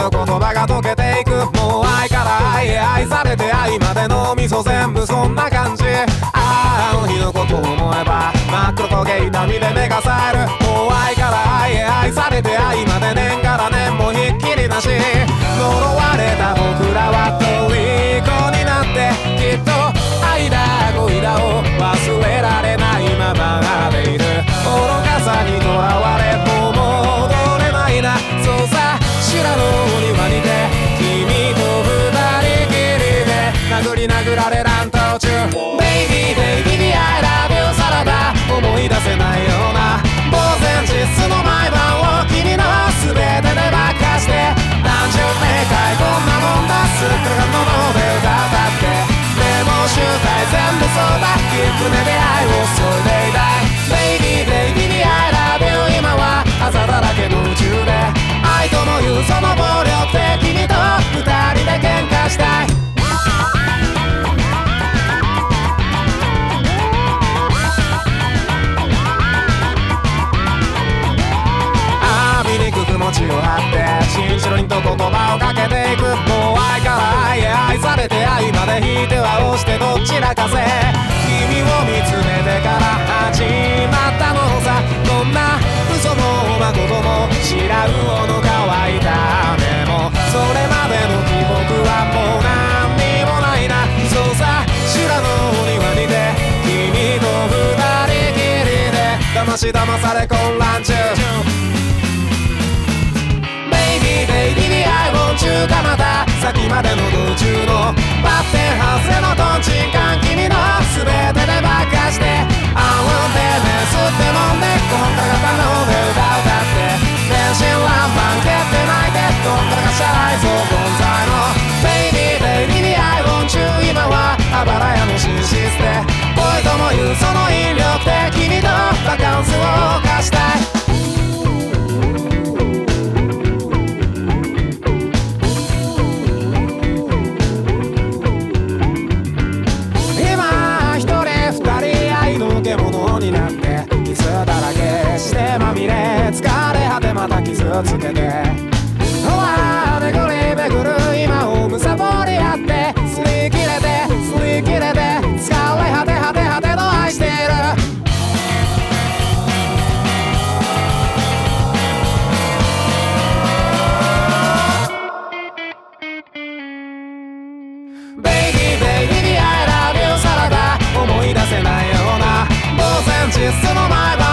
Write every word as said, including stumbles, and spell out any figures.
の言葉が溶けていく。もう愛から愛へ愛されて愛までの味噌全部そんな感じ。あああの日のことを思えば真っ黒焦げ痛みで目が冴える。もう愛から愛へ愛されて愛まで年から年もひっきりなし。呪われた僕らは虜になってきっと愛だ恋だを忘れられないままでいる。愚かさにとらわれもう戻れないな。そうさ修羅の庭にて君と二人きりで殴り殴られ乱闘中。Baby baby I love you さらば思い出せないような呆然自失の毎晩を君の全てでばっかして何十年かいこんなもんだすっからかんのので歌ったってでも集大全部そうだきっとね出会いをそれでいたい。Baby baby I love you 今は朝だらけの宇宙で愛ともいうその暴力で君と二人で喧嘩したい。気持ちを張って真摯にと言葉をかけていく。もう愛から愛へ愛されて愛まで引いては押してどちらかせ。君を見つめてから始まったものさ。どんな嘘も誠も知らうほど乾いた雨もそれまでの記憶はもう何にもないな。そうさ修羅の庭にて君と二人きりで騙し騙され混乱中。Baby I want you かまた先までの道中のバッテンハウスのトンチンカン君の全てでばっかしてあうんでねすって飲んでこんがらがったので歌歌って天真爛漫蹴って泣いてどんがらがしゃらいそう存在の Baby Baby I want you 今はあばら屋の寝室で恋ともいうその引力で君とバカンスを犯したい。になって傷だらけしてまみれ疲れ果てまた傷つけてほら巡り巡る今をむさぼり合って擦り切れて擦り切れて疲れ果て果て果ての愛している。Baby baby I love you さらば思い出せないような呆然自失の前歯